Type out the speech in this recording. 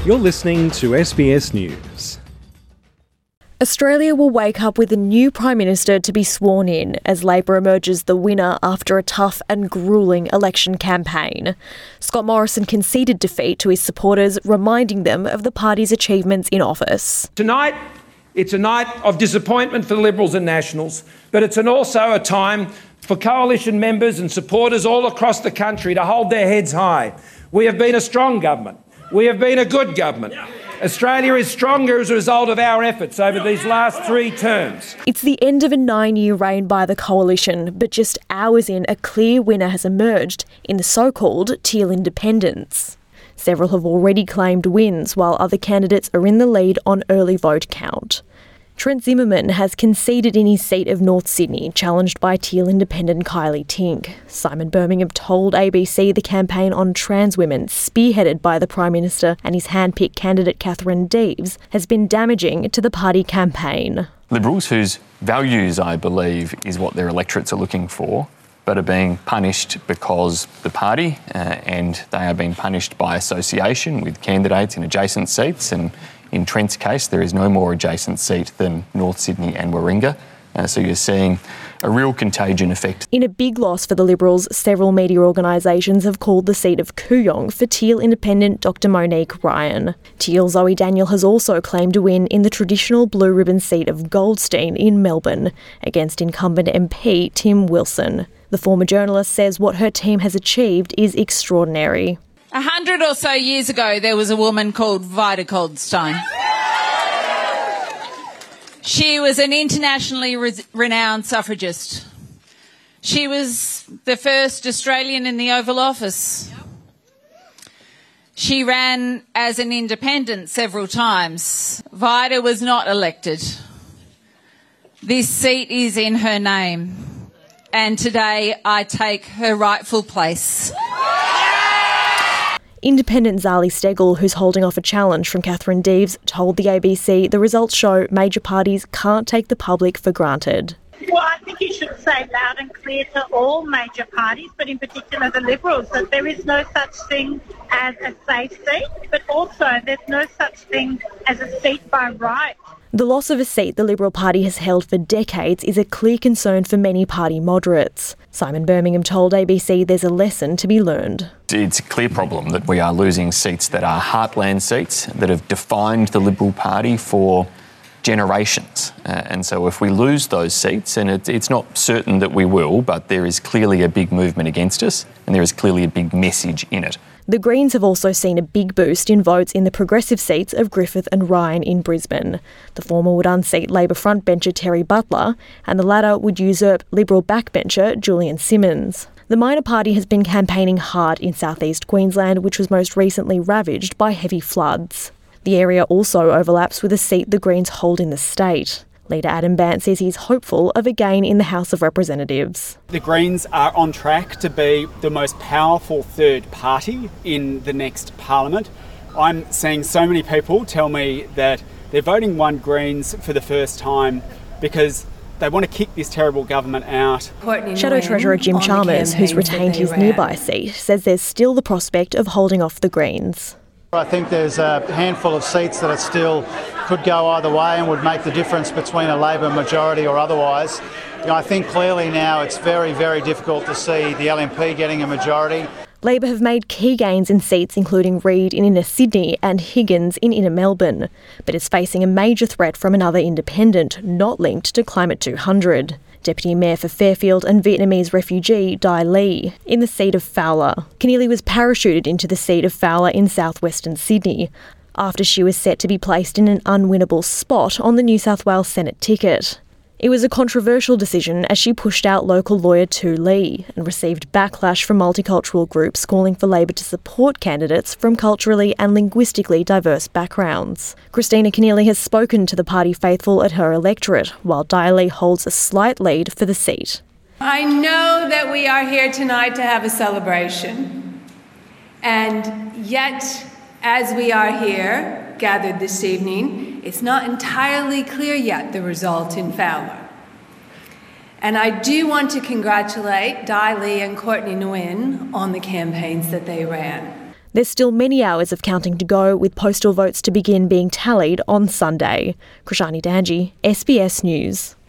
You're listening to SBS News. Australia will wake up with a new Prime Minister to be sworn in as Labor emerges the winner after a tough and gruelling election campaign. Scott Morrison conceded defeat to his supporters, reminding them of the party's achievements in office. Tonight, it's a night of disappointment for the Liberals and Nationals, but it's also a time for coalition members and supporters all across the country to hold their heads high. We have been a strong government. We have been a good government. Australia is stronger as a result of our efforts over these last 3 terms. It's the end of a 9-year reign by the coalition, but just hours in, a clear winner has emerged in the so-called Teal Independents. Several have already claimed wins, while other candidates are in the lead on early vote count. Trent Zimmerman has conceded in his seat of North Sydney, challenged by Teal Independent Kylie Tink. Simon Birmingham told ABC the campaign on trans women, spearheaded by the Prime Minister and his hand-picked candidate Catherine Deves, has been damaging to the party campaign. Liberals, whose values, I believe, is what their electorates are looking for, but are being punished because the party, and they are being punished by association with candidates in adjacent seats, and in Trent's case, there is no more adjacent seat than North Sydney and Warringah. So you're seeing a real contagion effect. In a big loss for the Liberals, several media organisations have called the seat of Kooyong for Teal Independent Dr Monique Ryan. Teal Zoe Daniel has also claimed a win in the traditional blue ribbon seat of Goldstein in Melbourne against incumbent MP Tim Wilson. The former journalist says what her team has achieved is extraordinary. 100 or so years ago, there was a woman called Vida Goldstein. She was an internationally renowned suffragist. She was the first Australian in the Oval Office. She ran as an independent several times. Vida was not elected. This seat is in her name, and today I take her rightful place. Independent Zali Steggall, who's holding off a challenge from Catherine Deves, told the ABC the results show major parties can't take the public for granted. Well, I think you should say loud and clear to all major parties, but in particular the Liberals, that there is no such thing as a safe seat, but also there's no such thing as a seat by right. The loss of a seat the Liberal Party has held for decades is a clear concern for many party moderates. Simon Birmingham told ABC there's a lesson to be learned. It's a clear problem that we are losing seats that are heartland seats that have defined the Liberal Party for generations. And so if we lose those seats, and it's not certain that we will, but there is clearly a big movement against us, and there is clearly a big message in it. The Greens have also seen a big boost in votes in the progressive seats of Griffith and Ryan in Brisbane. The former would unseat Labor frontbencher Terry Butler, and the latter would usurp Liberal backbencher Julian Simmons. The minor party has been campaigning hard in southeast Queensland, which was most recently ravaged by heavy floods. The area also overlaps with a seat the Greens hold in the state. Leader Adam Bandt says he's hopeful of a gain in the House of Representatives. The Greens are on track to be the most powerful third party in the next parliament. I'm seeing so many people tell me that they're voting One Greens for the first time because they want to kick this terrible government out. Shadow Treasurer Jim Chalmers, who's retained his nearby seat, says there's still the prospect of holding off the Greens. I think there's a handful of seats that could go either way and would make the difference between a Labor majority or otherwise. I think clearly now it's very, very difficult to see the LNP getting a majority. Labor have made key gains in seats including Reid in Inner Sydney and Higgins in Inner Melbourne, but is facing a major threat from another independent not linked to Climate 200. Deputy Mayor for Fairfield and Vietnamese refugee Dai Lee in the seat of Fowler. Keneally was parachuted into the seat of Fowler in southwestern Sydney after she was set to be placed in an unwinnable spot on the New South Wales Senate ticket. It was a controversial decision as she pushed out local lawyer Tu Lee and received backlash from multicultural groups calling for Labor to support candidates from culturally and linguistically diverse backgrounds. Christina Keneally has spoken to the party faithful at her electorate, while Dai Lee holds a slight lead for the seat. I know that we are here tonight to have a celebration, and yet, as we are here, gathered this evening, it's not entirely clear yet the result in Fowler. And I do want to congratulate Dai Lee and Courtney Nguyen on the campaigns that they ran. There's still many hours of counting to go, with postal votes to begin being tallied on Sunday. Krishani Danji, SBS News.